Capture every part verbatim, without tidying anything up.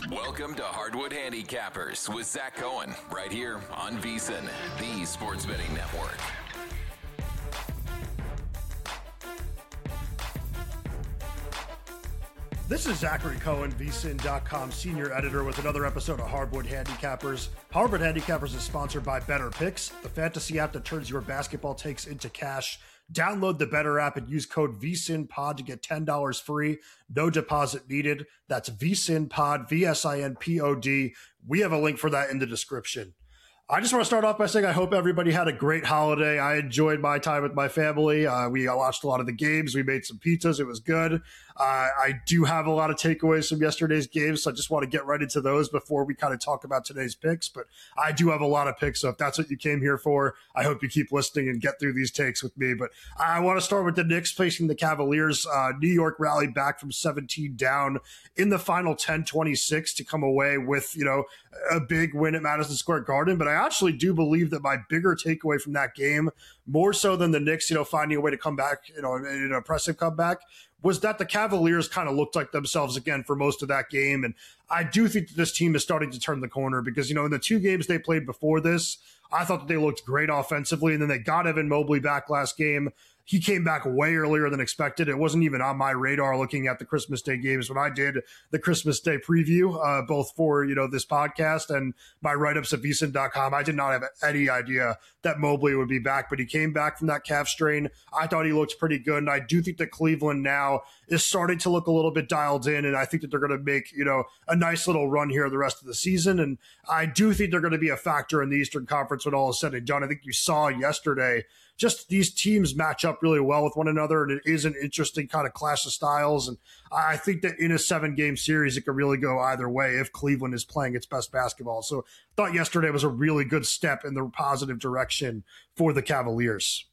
Welcome to Hardwood Handicappers with Zach Cohen, right here on VSiN, the Sports Betting Network. This is Zachary Cohen, V S I N dot com senior editor with another episode of Hardwood Handicappers. Hardwood Handicappers is sponsored by Better Picks, the fantasy app that turns your basketball takes into cash. Download the Better app and use code V S I N Pod to get ten dollars free. No deposit needed. That's VSINPod, V S I N P O D. We have a link for that in the description. I just want to start off by saying I hope everybody had a great holiday. I enjoyed my time with my family. Uh, we watched a lot of the games. We made some pizzas. It was good. Uh, I do have a lot of takeaways from yesterday's games, so I just want to get right into those before we kind of talk about today's picks. But I do have a lot of picks, so if that's what you came here for, I hope you keep listening and get through these takes with me. But I want to start with the Knicks facing the Cavaliers. Uh, New York rallied back from seventeen down in the final ten twenty-six to come away with, you know, a big win at Madison Square Garden. But I actually do believe that my bigger takeaway from that game, more so than the Knicks, you know, finding a way to come back, you know, in an impressive comeback, was that the Cavaliers kind of looked like themselves again for most of that game. And I do think that this team is starting to turn the corner because, you know, in the two games they played before this, I thought that they looked great offensively. And then they got Evan Mobley back last game. He came back way earlier than expected. It wasn't even on my radar looking at the Christmas Day games when I did the Christmas Day preview, uh, both for, you know, this podcast and my write-ups at V S I N dot com. I did not have any idea that Mobley would be back, but he came back from that calf strain. I thought he looked pretty good, and I do think that Cleveland now is starting to look a little bit dialed in, and I think that they're going to make, you know, a nice little run here the rest of the season, and I do think they're going to be a factor in the Eastern Conference when all is said and done. I think you saw yesterday just these teams match up really well with one another, and it is an interesting kind of clash of styles. And I think that in a seven-game series, it could really go either way if Cleveland is playing its best basketball. So I thought yesterday was a really good step in the positive direction for the Cavaliers.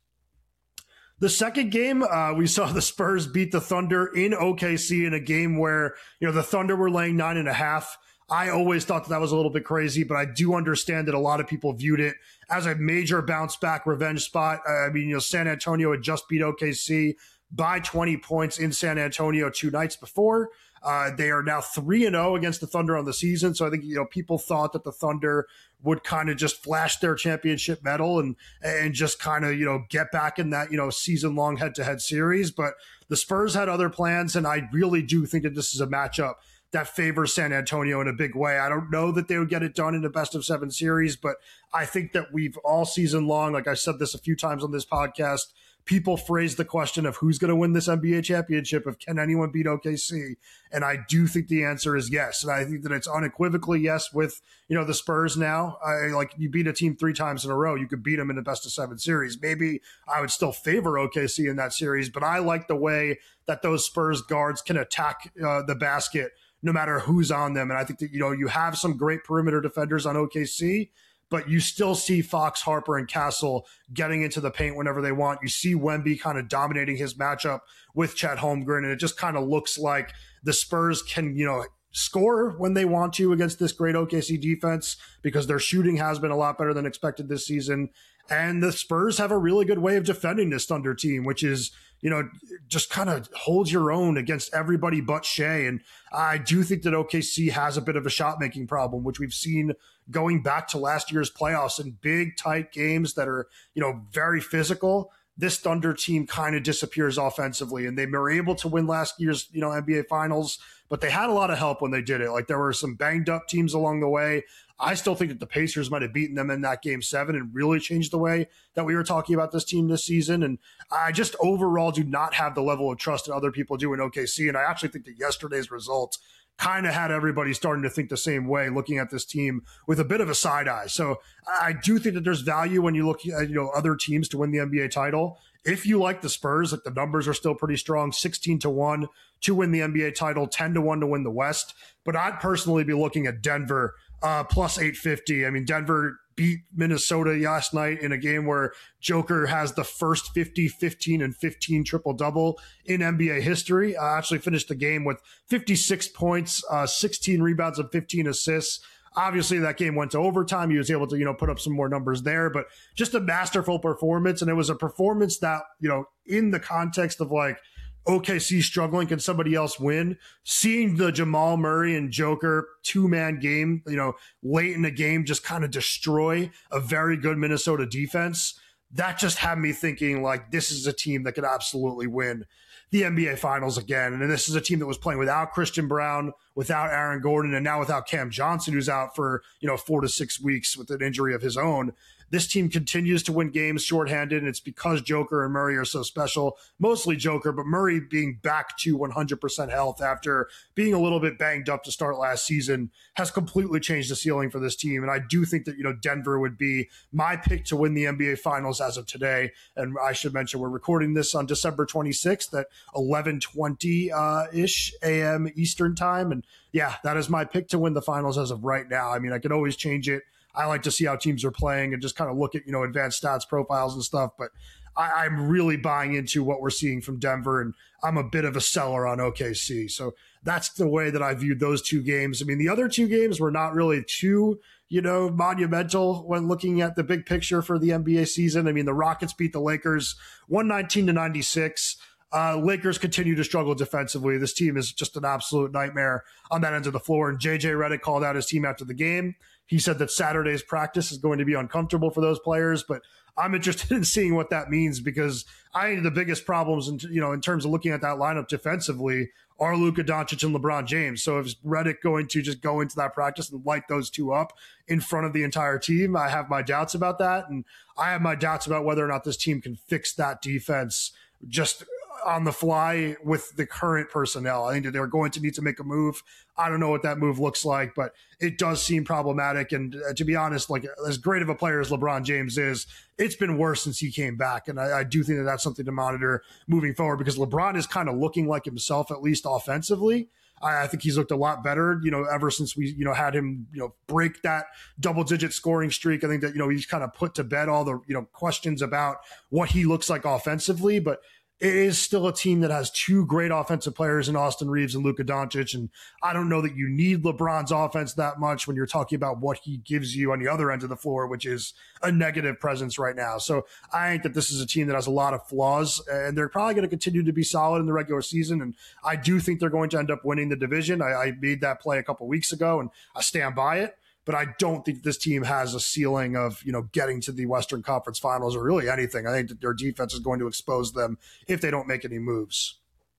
The second game, uh, we saw the Spurs beat the Thunder in O K C in a game where, you know, the Thunder were laying nine and a half. I always thought that, that was a little bit crazy, but I do understand that a lot of people viewed it as a major bounce back revenge spot. Uh, I mean, you know, San Antonio had just beat O K C by twenty points in San Antonio two nights before. Uh, they are now three and oh against the Thunder on the season. So I think, you know, people thought that the Thunder would kind of just flash their championship medal and, and just kind of, you know, get back in that, you know, season long head to head series. But the Spurs had other plans. And I really do think that this is a matchup that favors San Antonio in a big way. I don't know that they would get it done in a best of seven series, but I think that we've all season long, like I said this a few times on this podcast, people phrase the question of who's going to win this N B A championship, of can anyone beat O K C? And I do think the answer is yes. And I think that it's unequivocally yes with, you know, the Spurs now. I, like, you beat a team three times in a row, you could beat them in the best of seven series. Maybe I would still favor O K C in that series, but I like the way that those Spurs guards can attack uh, the basket no matter who's on them. And I think that, you know, you have some great perimeter defenders on O K C, but you still see Fox, Harper, and Castle getting into the paint whenever they want. You see Wemby kind of dominating his matchup with Chet Holmgren, and it just kind of looks like the Spurs can, you know, score when they want to against this great O K C defense because their shooting has been a lot better than expected this season. And the Spurs have a really good way of defending this Thunder team, which is, you know, just kind of hold your own against everybody but Shea. And I do think that O K C has a bit of a shot-making problem, which we've seen going back to last year's playoffs in big, tight games that are, you know, very physical. This Thunder team kind of disappears offensively, and they were able to win last year's, you know, N B A Finals, but they had a lot of help when they did it. Like, there were some banged up teams along the way. I still think that the Pacers might have beaten them in that game seven and really changed the way that we were talking about this team this season. And I just overall do not have the level of trust that other people do in O K C. And I actually think that yesterday's result kind of had everybody starting to think the same way, looking at this team with a bit of a side eye. So I do think that there's value when you look at, you know, other teams to win the N B A title. If you like the Spurs, like, the numbers are still pretty strong, sixteen to one to win the N B A title, ten to one to win the West. But I'd personally be looking at Denver uh, plus eight fifty. I mean, Denver beat Minnesota last night in a game where Joker has the first fifty, fifteen, and fifteen triple-double in N B A history. Uh, actually finished the game with fifty-six points, uh, sixteen rebounds, and fifteen assists. Obviously, that game went to overtime. He was able to, you know, put up some more numbers there, but just a masterful performance. And it was a performance that, you know, in the context of, like, O K C struggling, can somebody else win? Seeing the Jamal Murray and Joker two-man game, you know, late in the game just kind of destroy a very good Minnesota defense, that just had me thinking, like, this is a team that could absolutely win the N B A Finals again. And this is a team that was playing without Christian Brown, without Aaron Gordon, and now without Cam Johnson, who's out for, you know, four to six weeks with an injury of his own. This team continues to win games shorthanded, and it's because Joker and Murray are so special. Mostly Joker, but Murray being back to one hundred percent health after being a little bit banged up to start last season has completely changed the ceiling for this team. And I do think that, you know, Denver would be my pick to win the N B A Finals as of today. And I should mention we're recording this on December twenty-sixth at eleven twenty-ish uh, a m Eastern time. And yeah, that is my pick to win the finals as of right now. I mean, I could always change it. I like to see how teams are playing and just kind of look at, you know, advanced stats profiles and stuff. But I, I'm really buying into what we're seeing from Denver, and I'm a bit of a seller on O K C. So that's the way that I viewed those two games. I mean, the other two games were not really too, you know, monumental when looking at the big picture for the N B A season. I mean, the Rockets beat the Lakers one nineteen to ninety-six. Uh, Lakers continue to struggle defensively. This team is just an absolute nightmare on that end of the floor. And J J Redick called out his team after the game. He said that Saturday's practice is going to be uncomfortable for those players, but I'm interested in seeing what that means, because I think the biggest problems, in, you know, in terms of looking at that lineup defensively are Luka Doncic and LeBron James. So is Redick going to just go into that practice and light those two up in front of the entire team? I have my doubts about that, and I have my doubts about whether or not this team can fix that defense just on the fly with the current personnel. I think that they're going to need to make a move. I don't know what that move looks like, but it does seem problematic. And uh, to be honest, like, as great of a player as LeBron James is, it's been worse since he came back. And I, I do think that that's something to monitor moving forward, because LeBron is kind of looking like himself, at least offensively. I, I think he's looked a lot better, you know, ever since we, you know, had him, you know, break that double digit scoring streak. I think that, you know, he's kind of put to bed all the, you know, questions about what he looks like offensively, but it is still a team that has two great offensive players in Austin Reeves and Luka Doncic. And I don't know that you need LeBron's offense that much when you're talking about what he gives you on the other end of the floor, which is a negative presence right now. So I think that this is a team that has a lot of flaws, and they're probably going to continue to be solid in the regular season. And I do think they're going to end up winning the division. I, I made that play a couple weeks ago, and I stand by it. But I don't think this team has a ceiling of, you know, getting to the Western Conference Finals or really anything. I think that their defense is going to expose them if they don't make any moves.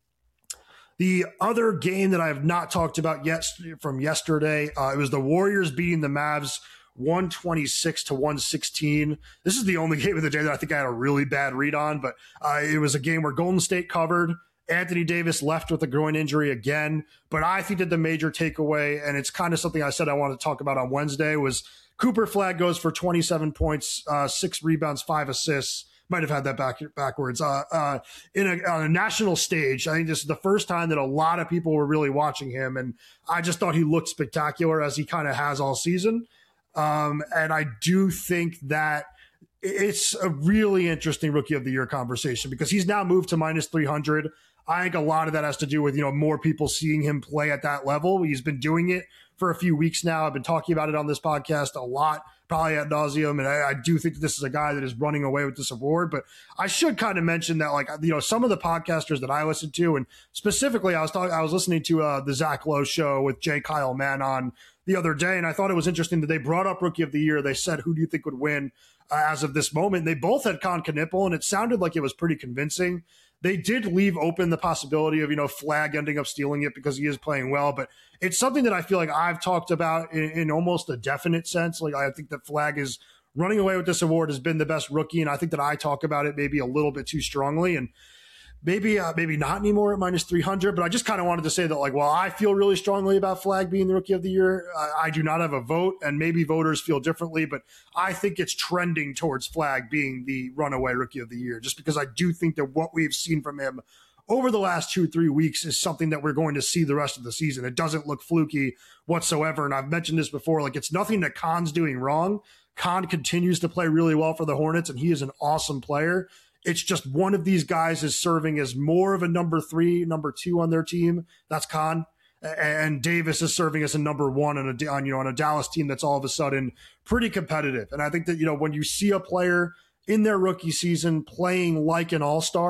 The other game that I have not talked about yet from yesterday, uh, it was the Warriors beating the Mavs one twenty-six to one sixteen. This is the only game of the day that I think I had a really bad read on, but uh, it was a game where Golden State covered. Anthony Davis left with a groin injury again. But I think that the major takeaway, and it's kind of something I said I wanted to talk about on Wednesday, was Cooper Flagg goes for twenty-seven points, uh, six rebounds, five assists. Might have had that back backwards. Uh, uh, in a, on a national stage, I think this is the first time that a lot of people were really watching him. And I just thought he looked spectacular, as he kind of has all season. Um, and I do think that it's a really interesting Rookie of the Year conversation, because he's now moved to minus three hundred. I think a lot of that has to do with, you know, more people seeing him play at that level. He's been doing it for a few weeks now. I've been talking about it on this podcast a lot, probably ad nauseum. And I, I do think that this is a guy that is running away with this award. But I should kind of mention that, like, you know, some of the podcasters that I listen to, and specifically I was talking, I was listening to uh, the Zach Lowe show with J. Kyle Mann on the other day. And I thought it was interesting that they brought up Rookie of the Year. They said, who do you think would win uh, as of this moment? They both had Con Knippel, and it sounded like it was pretty convincing. They did leave open the possibility of, you know, Flagg ending up stealing it because he is playing well. But it's something that I feel like I've talked about in, in almost a definite sense. Like, I think that Flagg is running away with this award, has been the best rookie. And I think that I talk about it maybe a little bit too strongly. And maybe uh, maybe not anymore at minus three hundred. But I just kind of wanted to say that, like, while I feel really strongly about Flagg being the Rookie of the Year, I, I do not have a vote, and maybe voters feel differently. But I think it's trending towards Flagg being the runaway Rookie of the Year, just because I do think that what we've seen from him over the last two, three weeks is something that we're going to see the rest of the season. It doesn't look fluky whatsoever. And I've mentioned this before, like, it's nothing that Khan's doing wrong. Khan continues to play really well for the Hornets, and he is an awesome player. It's just one of these guys is serving as more of a number three, number two on their team. That's Khan. And Davis is serving as a number one on a, on, you know, on a Dallas team that's all of a sudden pretty competitive. And I think that, you know, when you see a player in their rookie season playing like an all-star,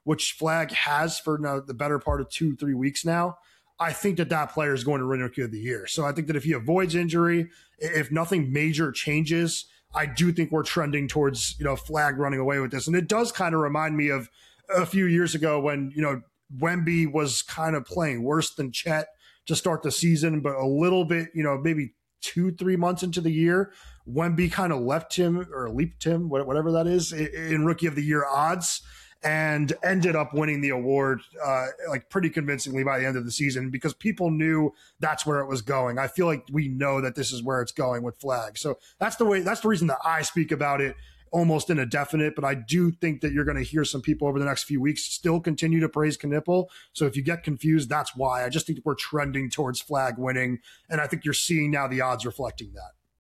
which Flag has for now the better part of two, three weeks now, I think that that player is going to win Rookie of the Year. So I think that if he avoids injury, if nothing major changes, I do think we're trending towards, you know, Flag running away with this. And it does kind of remind me of a few years ago when, you know, Wemby was kind of playing worse than Chet to start the season, but a little bit, you know, maybe two, three months into the year, Wemby kind of left him or leaped him, whatever that is, in Rookie of the Year odds, and ended up winning the award uh, like pretty convincingly by the end of the season because people knew that's where it was going. I feel like we know that this is where it's going with Flag. So that's the way, that's the reason that I speak about it almost in a definite, but I do think that you're going to hear some people over the next few weeks still continue to praise Knipple. So if you get confused, that's why. I just think we're trending towards Flag winning, and I think you're seeing now the odds reflecting that.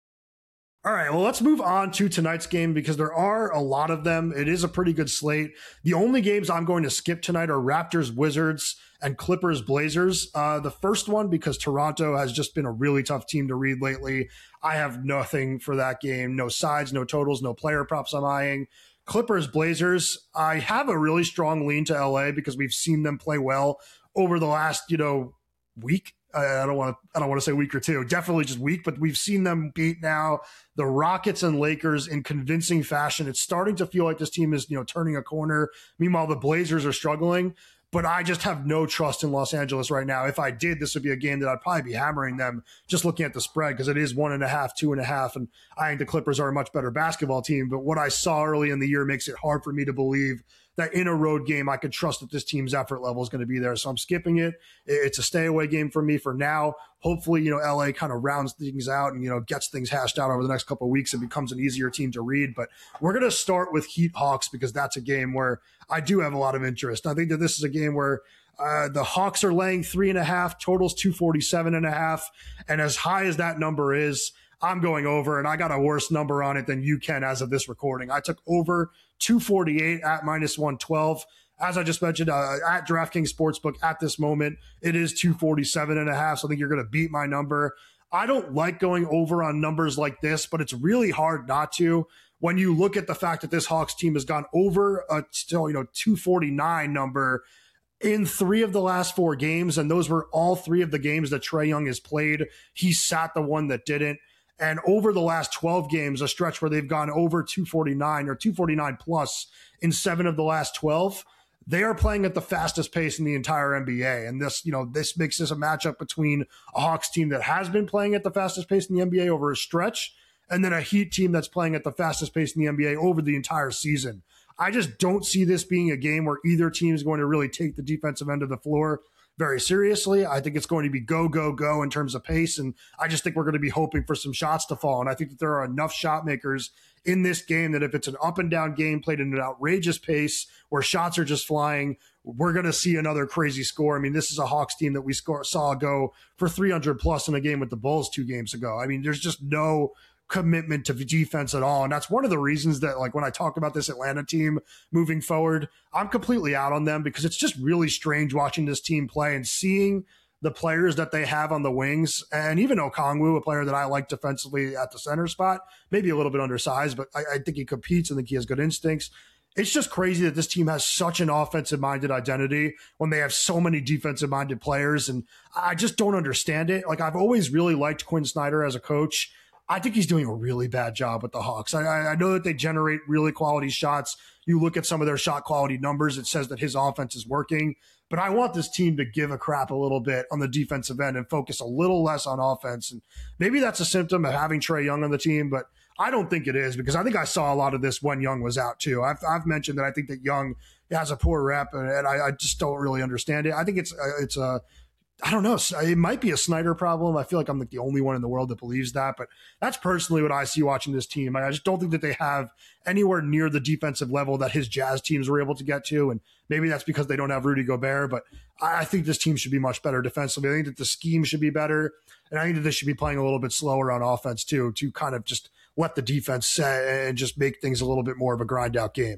All right, well, let's move on to tonight's game because there are a lot of them. It is a pretty good slate. The only games I'm going to skip tonight are Raptors, Wizards, and Clippers, Blazers. Uh, the first one, because Toronto has just been a really tough team to read lately. I have nothing for that game. No sides, no totals, no player props I'm eyeing. Clippers, Blazers, I have a really strong lean to L A because we've seen them play well over the last, you know, week. I don't want to. I don't want to say week or two. Definitely just week, but we've seen them beat now the Rockets and Lakers in convincing fashion. It's starting to feel like this team is, you know, turning a corner. Meanwhile, the Blazers are struggling. But I just have no trust in Los Angeles right now. If I did, this would be a game that I'd probably be hammering them just looking at the spread because it is one and a half, two and a half. And I think the Clippers are a much better basketball team. But what I saw early in the year makes it hard for me to believe that in a road game, I could trust that this team's effort level is going to be there. So I'm skipping it. It's a stay away game for me for now. Hopefully, you know, L A kind of rounds things out and, you know, gets things hashed out over the next couple of weeks and becomes an easier team to read. But we're going to start with Heat Hawks because that's a game where I do have a lot of interest. I think that this is a game where uh, the Hawks are laying three and a half, totals two forty-seven and a half. And as high as that number is, I'm going over, and I got a worse number on it than you can as of this recording. I took over two forty-eight at minus one twelve. As I just mentioned, uh, at DraftKings Sportsbook at this moment, it is two forty-seven and a half. So I think you're going to beat my number. I don't like going over on numbers like this, but it's really hard not to when you look at the fact that this Hawks team has gone over a still, you know, two forty-nine number in three of the last four games. And those were all three of the games that Trae Young has played. He sat the one that didn't. And over the last twelve games, a stretch where they've gone over two forty-nine or two forty-nine plus in seven of the last twelve, they are playing at the fastest pace in the entire N B A. And this, you know, this makes this a matchup between a Hawks team that has been playing at the fastest pace in the N B A over a stretch, and then a Heat team that's playing at the fastest pace in the N B A over the entire season. I just don't see this being a game where either team is going to really take the defensive end of the floor very seriously. I think it's going to be go, go, go in terms of pace. And I just think we're going to be hoping for some shots to fall. And I think that there are enough shot makers in this game that if it's an up and down game played at an outrageous pace where shots are just flying, we're going to see another crazy score. I mean, this is a Hawks team that we score, saw go for three hundred plus in a game with the Bulls two games ago. I mean, there's just no commitment to defense at all. And that's one of the reasons that, like, when I talk about this Atlanta team moving forward, I'm completely out on them because it's just really strange watching this team play and seeing the players that they have on the wings, and even Okongwu, a player that I like defensively at the center spot, maybe a little bit undersized, but I, I think he competes. I think he has good instincts. It's just crazy that this team has such an offensive-minded identity when they have so many defensive-minded players, and I just don't understand it. Like, I've always really liked Quinn Snyder as a coach. I think he's doing a really bad job with the Hawks. I, I know that they generate really quality shots. You look at some of their shot quality numbers, it says that his offense is working. But I want this team to give a crap a little bit on the defensive end and focus a little less on offense. And maybe that's a symptom of having Trae Young on the team, but I don't think it is because I think I saw a lot of this when Young was out too. I've, I've mentioned that I think that Young has a poor rep, and, and I, I just don't really understand it. I think it's uh, it's a I don't know. It might be a Snyder problem. I feel like I'm like the only one in the world that believes that, but that's personally what I see watching this team. I just don't think that they have anywhere near the defensive level that his Jazz teams were able to get to. And maybe that's because they don't have Rudy Gobert, but I think this team should be much better defensively. I think that the scheme should be better. And I think that they should be playing a little bit slower on offense too, to kind of just let the defense set and just make things a little bit more of a grind out game.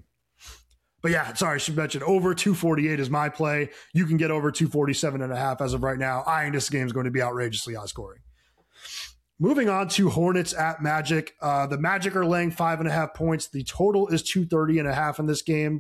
But yeah, sorry, I should mention over two forty-eight is my play. You can get over two forty-seven and a half as of right now. I think this game is going to be outrageously high scoring. Moving on to Hornets at Magic. Uh, the Magic are laying five and a half points. The total is two thirty and a half in this game.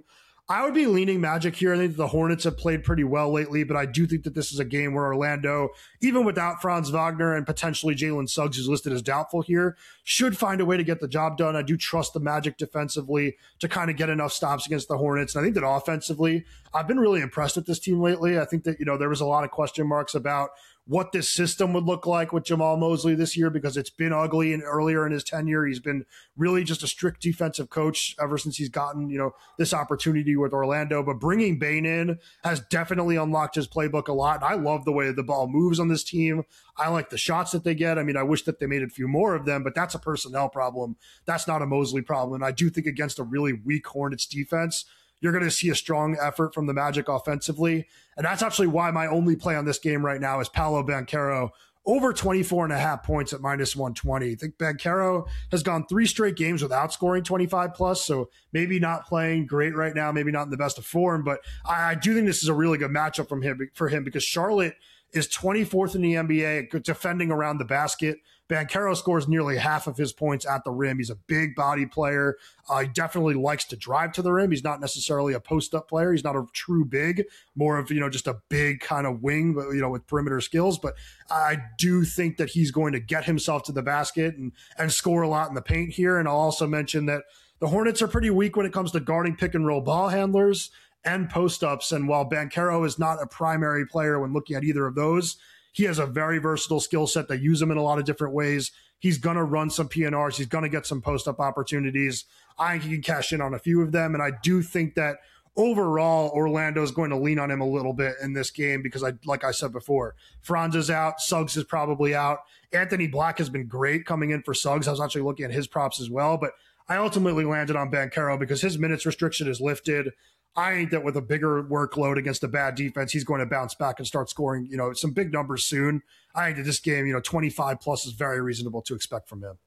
I would be leaning Magic here. I think the Hornets have played pretty well lately, but I do think that this is a game where Orlando, even without Franz Wagner and potentially Jalen Suggs, who's listed as doubtful here, should find a way to get the job done. I do trust the Magic defensively to kind of get enough stops against the Hornets. And I think that offensively, I've been really impressed with this team lately. I think that, you know, there was a lot of question marks about what this system would look like with Jamal Mosley this year because it's been ugly, and earlier in his tenure he's been really just a strict defensive coach ever since he's gotten, you know, this opportunity with Orlando. But bringing Bane in has definitely unlocked his playbook a lot. I love the way the ball moves on this team. I like the shots that they get. I mean, I wish that they made a few more of them, but that's a personnel problem. That's not a Mosley problem. And I do think against a really weak Hornets defense, you're going to see a strong effort from the Magic offensively. And that's actually why my only play on this game right now is Paolo Banchero over twenty-four and a half points at minus one twenty. I think Banchero has gone three straight games without scoring twenty-five plus, so maybe not playing great right now, maybe not in the best of form, but I, I do think this is a really good matchup from him for him because Charlotte is twenty-fourth in the N B A defending around the basket. Banchero scores nearly half of his points at the rim. He's a big body player. Uh, he definitely likes to drive to the rim. He's not necessarily a post-up player. He's not a true big, more of, you know, just a big kind of wing, but, you know, with perimeter skills. But I do think that he's going to get himself to the basket and, and score a lot in the paint here. And I'll also mention that the Hornets are pretty weak when it comes to guarding pick and roll ball handlers and post-ups. And while Banchero is not a primary player when looking at either of those, he has a very versatile skill set. They use him in a lot of different ways. He's going to run some P N Rs. He's going to get some post-up opportunities. I think he can cash in on a few of them. And I do think that overall, Orlando is going to lean on him a little bit in this game because, I, like I said before, Franz is out. Suggs is probably out. Anthony Black has been great coming in for Suggs. I was actually looking at his props as well. But I ultimately landed on Banchero because his minutes restriction is lifted. I think that with a bigger workload against a bad defense, he's going to bounce back and start scoring, you know, some big numbers soon. I think that this game, you know, twenty-five plus is very reasonable to expect from him.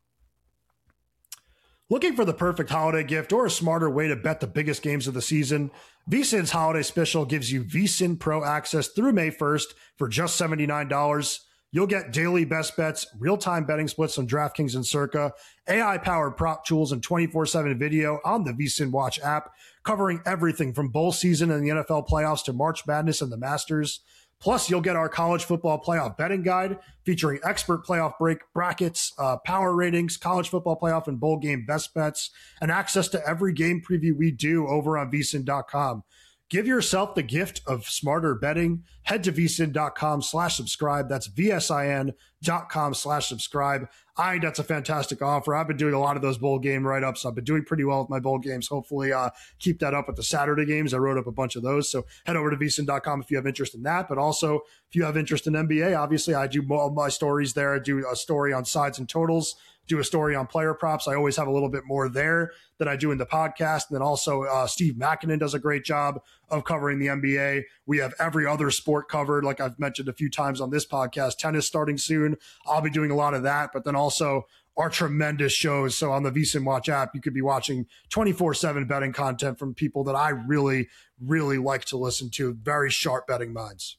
Looking for the perfect holiday gift or a smarter way to bet the biggest games of the season, VSiN's holiday special gives you VSiN Pro access through May first for just seventy-nine dollars. You'll get daily best bets, real-time betting splits on DraftKings and Circa, A I-powered prop tools, and twenty-four seven video on the VSiN Watch app, covering everything from bowl season and the N F L playoffs to March Madness and the Masters. Plus, you'll get our college football playoff betting guide featuring expert playoff break brackets, uh, power ratings, college football playoff and bowl game best bets, and access to every game preview we do over on V S I N dot com. Give yourself the gift of smarter betting. Head to V S I N dot com slash subscribe. That's V S I N dot com slash subscribe. I think that's a fantastic offer. I've been doing a lot of those bowl game write-ups. I've been doing pretty well with my bowl games. Hopefully uh, keep that up with the Saturday games. I wrote up a bunch of those. So head over to V S I N dot com if you have interest in that. But also, if you have interest in N B A, obviously I do all my stories there. I do a story on sides and totals, do a story on player props. I always have a little bit more there than I do in the podcast. And then also uh, Steve Makinen does a great job of covering the N B A. We have every other sport covered, like I've mentioned a few times on this podcast. Tennis starting soon. I'll be doing a lot of that. But then also our tremendous shows. So on the VSiN Watch app, you could be watching twenty-four seven betting content from people that I really, really like to listen to. Very sharp betting minds.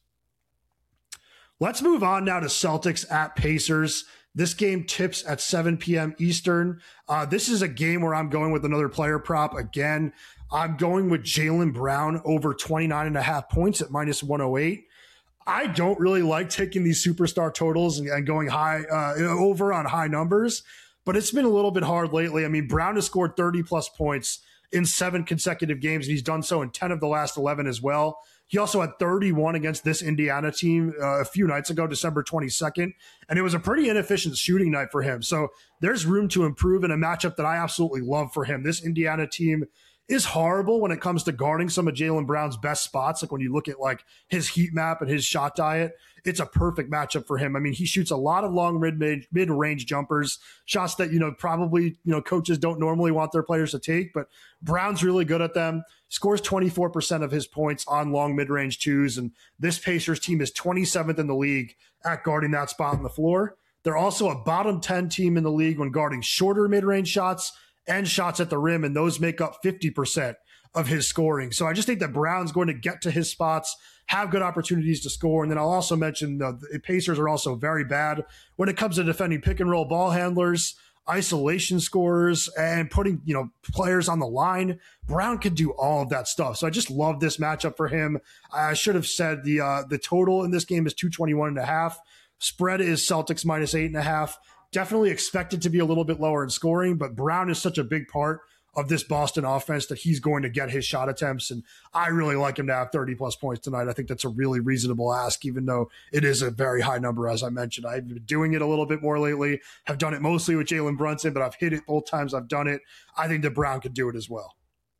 Let's move on now to Celtics at Pacers. This game tips at seven p.m. Eastern. Uh, this is a game where I'm going with another player prop. Again, I'm going with Jaylen Brown over twenty-nine and a half points at minus one oh eight. I don't really like taking these superstar totals and, and going high uh, over on high numbers, but it's been a little bit hard lately. I mean, Brown has scored thirty plus points in seven consecutive games, and he's done so in ten of the last eleven as well. He also had thirty-one against this Indiana team uh, a few nights ago, December twenty-second, and it was a pretty inefficient shooting night for him. So there's room to improve in a matchup that I absolutely love for him. This Indiana team is horrible when it comes to guarding some of Jaylen Brown's best spots. Like when you look at like his heat map and his shot diet, it's a perfect matchup for him. I mean, he shoots a lot of long mid mid range jumpers, shots that, you know, probably, you know, coaches don't normally want their players to take, but Brown's really good at them. Scores twenty-four percent of his points on long mid range twos. And this Pacers team is twenty-seventh in the league at guarding that spot on the floor. They're also a bottom ten team in the league when guarding shorter mid range shots and shots at the rim, and those make up fifty percent of his scoring. So I just think that Brown's going to get to his spots, have good opportunities to score. And then I'll also mention the, the Pacers are also very bad when it comes to defending pick and roll ball handlers. isolation scores and putting, you know, players on the line. Brown could do all of that stuff. So I just love this matchup for him. I should have said the uh, the total in this game is two twenty-one and a half. Spread is Celtics minus eight and a half. Definitely expected to be a little bit lower in scoring, but Brown is such a big part of this Boston offense that he's going to get his shot attempts. And I really like him to have thirty plus points tonight. I think that's a really reasonable ask, even though it is a very high number, as I mentioned. I've been doing it a little bit more lately. Have done it mostly with Jalen Brunson, but I've hit it both times I've done it. I think that Brown could do it as well.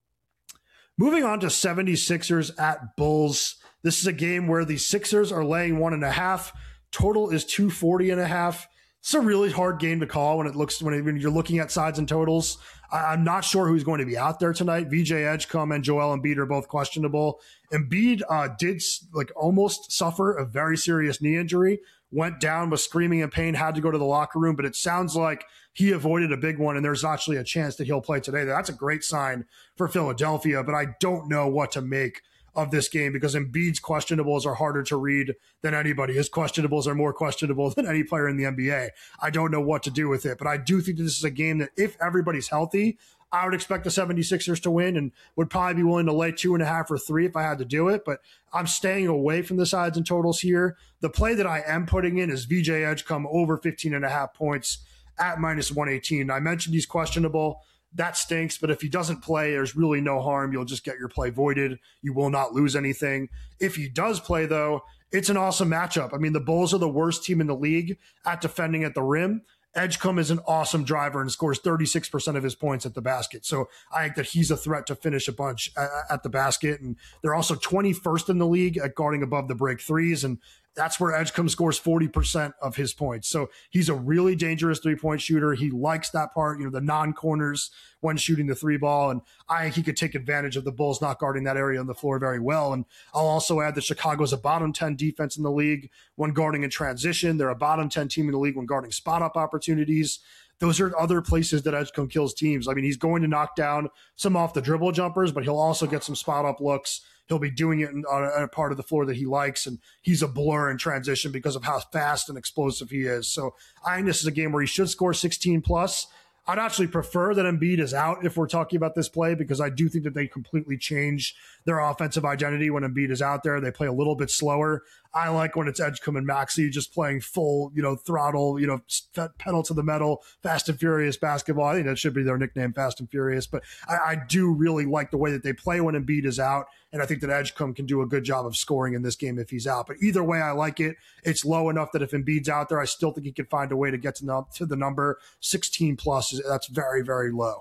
Moving on to seventy-sixers at Bulls. This is a game where the Sixers are laying one and a half. Total is two forty and a half. It's a really hard game to call when it looks when, it, when you're looking at sides and totals. I, I'm not sure who's going to be out there tonight. V J Edgecombe and Joel Embiid are both questionable. Embiid uh, did like almost suffer a very serious knee injury. Went down, was screaming in pain, had to go to the locker room, but it sounds like he avoided a big one, and there's actually a chance that he'll play today. That's a great sign for Philadelphia, but I don't know what to make of this game because Embiid's questionables are harder to read than anybody. His questionables are more questionable than any player in the N B A. I don't know what to do with it, but I do think that this is a game that if everybody's healthy, I would expect the seventy-sixers to win and would probably be willing to lay two and a half or three if I had to do it, but I'm staying away from the sides and totals here. The play that I am putting in is V J Edgecombe over fifteen and a half points at minus one eighteen. I mentioned he's questionable. That stinks, but if he doesn't play, there's really no harm. You'll just get your play voided. You will not lose anything. If he does play, though, it's an awesome matchup. I mean, the Bulls are the worst team in the league at defending at the rim. Edgecombe is an awesome driver and scores thirty-six percent of his points at the basket. So I think that he's a threat to finish a bunch at the basket. And they're also twenty-first in the league at guarding above the break threes. And that's where Edgecombe scores forty percent of his points. So he's a really dangerous three-point shooter. He likes that part, you know, the non-corners when shooting the three ball. And I think he could take advantage of the Bulls not guarding that area on the floor very well. And I'll also add that Chicago's a bottom ten defense in the league when guarding in transition. They're a bottom ten team in the league when guarding spot-up opportunities. Those are other places that Edgecombe kills teams. I mean, he's going to knock down some off the dribble jumpers, but he'll also get some spot-up looks. He'll be doing it on a part of the floor that he likes, and he's a blur in transition because of how fast and explosive he is. So I think this is a game where he should score sixteen plus. I'd actually prefer that Embiid is out if we're talking about this play because I do think that they completely change their offensive identity when Embiid is out there. They play a little bit slower. I like when it's Edgecombe and Maxey just playing full, you know, throttle, you know, pedal to the metal, Fast and Furious basketball. I think that should be their nickname, Fast and Furious. But I, I do really like the way that they play when Embiid is out, and I think that Edgecombe can do a good job of scoring in this game if he's out. But either way, I like it. It's low enough that if Embiid's out there, I still think he can find a way to get to, no, to the number. sixteen plus, that's very, very low.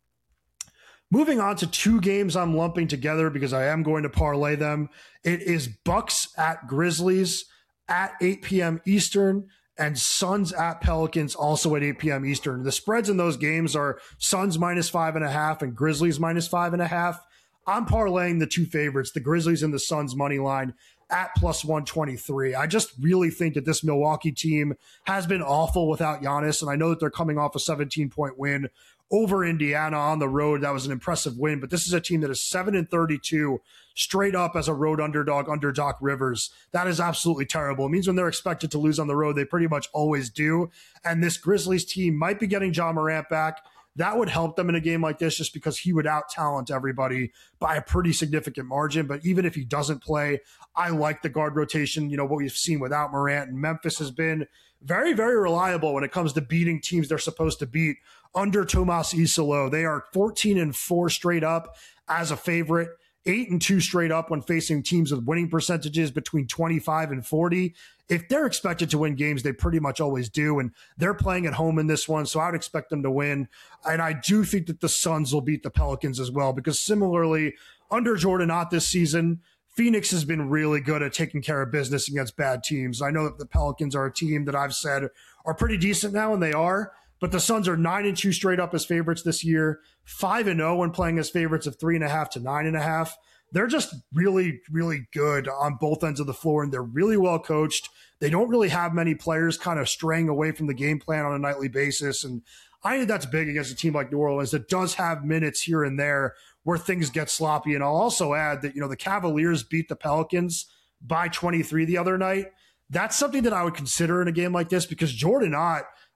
Moving on to two games I'm lumping together because I am going to parlay them. It is Bucks at Grizzlies at eight p.m. Eastern and Suns at Pelicans also at eight p.m. Eastern. The spreads in those games are Suns minus five and a half and Grizzlies minus five and a half. I'm parlaying the two favorites, the Grizzlies and the Suns money line at plus one twenty-three. I just really think that this Milwaukee team has been awful without Giannis, and I know that they're coming off a seventeen-point win over Indiana on the road. That was an impressive win, but this is a team that is seven and thirty-two straight up as a road underdog under Doc Rivers. That is absolutely terrible. It means when they're expected to lose on the road, they pretty much always do. And this Grizzlies team might be getting Ja Morant back. That would help them in a game like this just because he would out-talent everybody by a pretty significant margin. But even if he doesn't play, I like the guard rotation, you know, what we've seen without Morant. And Memphis has been very, very reliable when it comes to beating teams they're supposed to beat under Tomas Isolo. They are fourteen and four straight up as a favorite, eight and two straight up when facing teams with winning percentages between twenty-five and forty. If they're expected to win games, they pretty much always do, and they're playing at home in this one, so I would expect them to win. And I do think that the Suns will beat the Pelicans as well, because similarly, under Jordan Ott this season, Phoenix has been really good at taking care of business against bad teams. I know that the Pelicans are a team that I've said are pretty decent now, and they are, but the Suns are nine and two straight up as favorites this year, five and oh when playing as favorites of three and a half to nine and a half. They're just really, really good on both ends of the floor, and they're really well coached. They don't really have many players kind of straying away from the game plan on a nightly basis, and I think that's big against a team like New Orleans that does have minutes here and there where things get sloppy. And I'll also add that, you know, the Cavaliers beat the Pelicans by twenty-three the other night. That's something that I would consider in a game like this because Jordan Ott,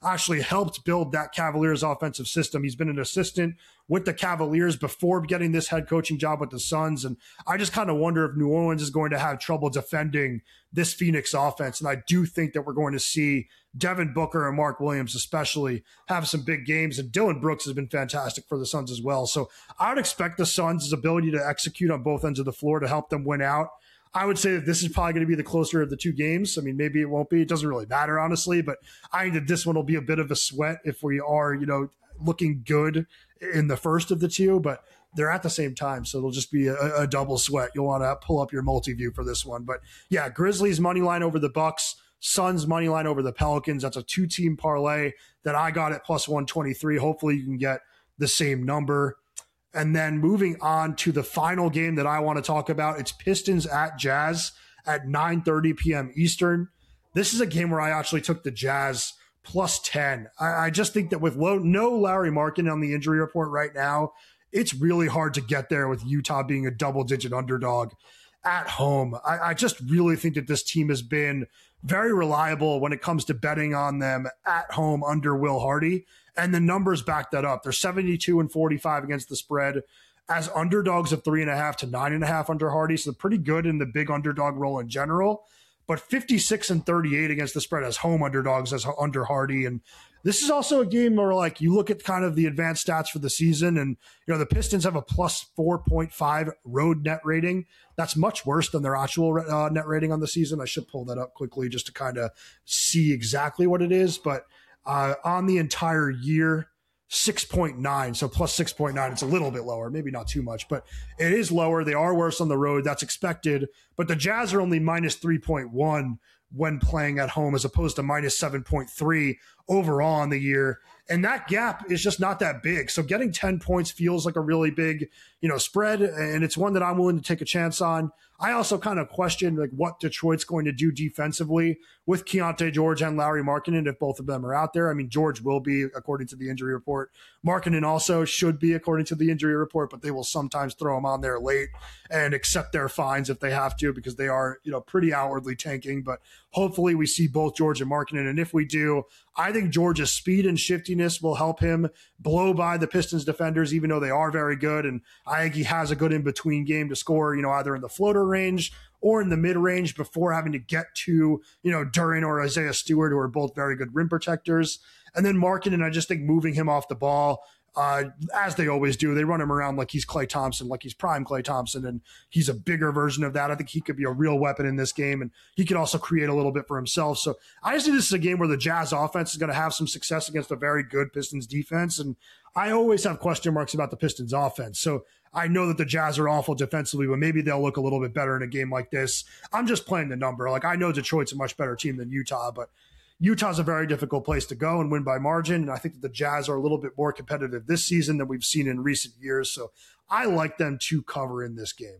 actually helped build that Cavaliers offensive system. He's been an assistant with the Cavaliers before getting this head coaching job with the Suns. And I just kind of wonder if New Orleans is going to have trouble defending this Phoenix offense. And I do think that we're going to see Devin Booker and Mark Williams especially have some big games. And Dylan Brooks has been fantastic for the Suns as well. So I would expect the Suns' ability to execute on both ends of the floor to help them win out. I would say that this is probably going to be the closer of the two games. I mean, maybe it won't be. It doesn't really matter, honestly. But I think that this one will be a bit of a sweat if we are, you know, looking good in the first of the two. But they're at the same time, so it'll just be a, a double sweat. You'll want to pull up your multi-view for this one. But, yeah, Grizzlies money line over the Bucks, Suns money line over the Pelicans. That's a two-team parlay that I got at plus one twenty-three. Hopefully you can get the same number. And then moving on to the final game that I want to talk about, it's Pistons at Jazz at nine thirty p.m. Eastern. This is a game where I actually took the Jazz plus ten. I, I just think that with low, no Larry Markin on the injury report right now, it's really hard to get there with Utah being a double-digit underdog at home. I, I just really think that this team has been very reliable when it comes to betting on them at home under Will Hardy. And the numbers back that up. They're seventy-two and forty-five against the spread as underdogs of three and a half to nine and a half under Hardy. So they're pretty good in the big underdog role in general, but fifty-six and thirty-eight against the spread as home underdogs as under Hardy. And this is also a game where, like, you look at kind of the advanced stats for the season, and, you know, the Pistons have a plus four point five road net rating. That's much worse than their actual uh, net rating on the season. I should pull that up quickly just to kind of see exactly what it is. But Uh, on the entire year, six point nine. So plus six point nine. It's a little bit lower, maybe not too much, but it is lower. They are worse on the road. That's expected. But the Jazz are only minus three point one when playing at home as opposed to minus seven point three overall on the year. And that gap is just not that big. So getting ten points feels like a really big, you know, spread. And it's one that I'm willing to take a chance on. I also kind of question like what Detroit's going to do defensively with Keontae George and Larry Markkinen if both of them are out there. I mean, George will be, according to the injury report. Markkinen also should be, according to the injury report, but they will sometimes throw him on there late and accept their fines if they have to because they are, you know, pretty outwardly tanking. But hopefully we see both George and Markkinen. And if we do, I think George's speed and shiftiness will help him blow by the Pistons defenders, even though they are very good. And I think he has a good in-between game to score, you know, either in the floater range or in the mid-range before having to get to, you know, Duren or Isaiah Stewart, who are both very good rim protectors. And then Markkinen, I just think moving him off the ball, uh, as they always do, they run him around like he's Klay Thompson, like he's prime Klay Thompson, and he's a bigger version of that. I think he could be a real weapon in this game, and he could also create a little bit for himself. So I just think this is a game where the Jazz offense is going to have some success against a very good Pistons defense, and I always have question marks about the Pistons offense. So I know that the Jazz are awful defensively, but maybe they'll look a little bit better in a game like this. I'm just playing the number. Like, I know Detroit's a much better team than Utah, but Utah's a very difficult place to go and win by margin. And I think that the Jazz are a little bit more competitive this season than we've seen in recent years. So I like them to cover in this game.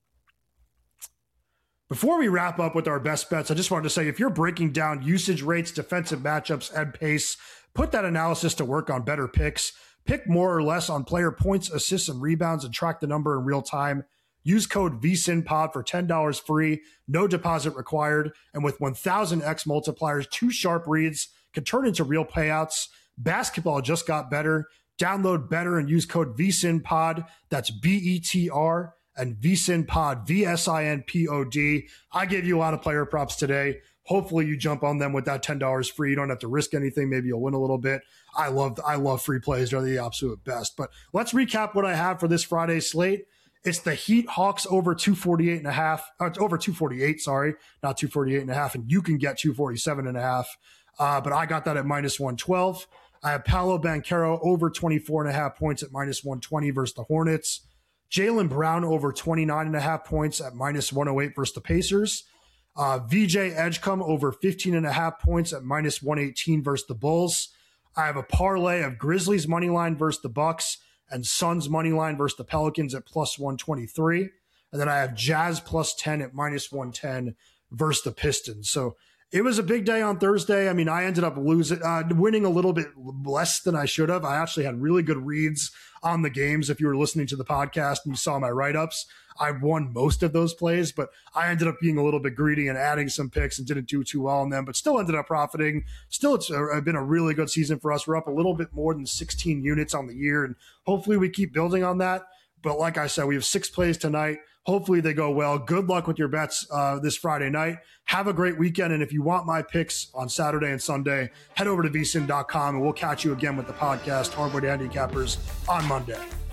Before we wrap up with our best bets, I just wanted to say, if you're breaking down usage rates, defensive matchups, and pace, put that analysis to work on Better Picks. Pick more or less on player points, assists, and rebounds, and track the number in real time. Use code V S I N P O D for ten dollars free, no deposit required, and with one thousand X multipliers, two sharp reads can turn into real payouts. Basketball just got better. Download Better and use code V S I N P O D. That's B E T R and V S I N P O D, V S I N P O D. I gave you a lot of player props today. Hopefully you jump on them with that ten dollars free. You don't have to risk anything. Maybe you'll win a little bit. I love I love free plays. They're the absolute best. But let's recap what I have for this Friday slate. It's the Heat Hawks over two forty-eight and a half. Uh, over two forty-eight, sorry. Not two forty-eight and a half. And you can get two forty-seven and a half. Uh, but I got that at minus one twelve. I have Paolo Banchero over twenty-four and a half points at minus one twenty versus the Hornets. Jaylen Brown over twenty-nine and a half points at minus one oh eight versus the Pacers. Uh, V J Edgecombe over fifteen and a half points at minus one eighteen versus the Bulls. I have a parlay of Grizzlies money line versus the Bucks and Suns money line versus the Pelicans at plus one twenty-three. And then I have Jazz plus ten at minus one ten versus the Pistons. So It was a big day on Thursday. I mean, I ended up losing, uh, winning a little bit less than I should have. I actually had really good reads on the games. If you were listening to the podcast and you saw my write-ups, I won most of those plays, but I ended up being a little bit greedy and adding some picks and didn't do too well on them, but still ended up profiting. Still, it's a, been a really good season for us. We're up a little bit more than sixteen units on the year, and hopefully we keep building on that. But like I said, we have six plays tonight. Hopefully they go well. Good luck with your bets uh, this Friday night. Have a great weekend. And if you want my picks on Saturday and Sunday, head over to V S I N dot com and we'll catch you again with the podcast, Hardwood Handicappers, on Monday.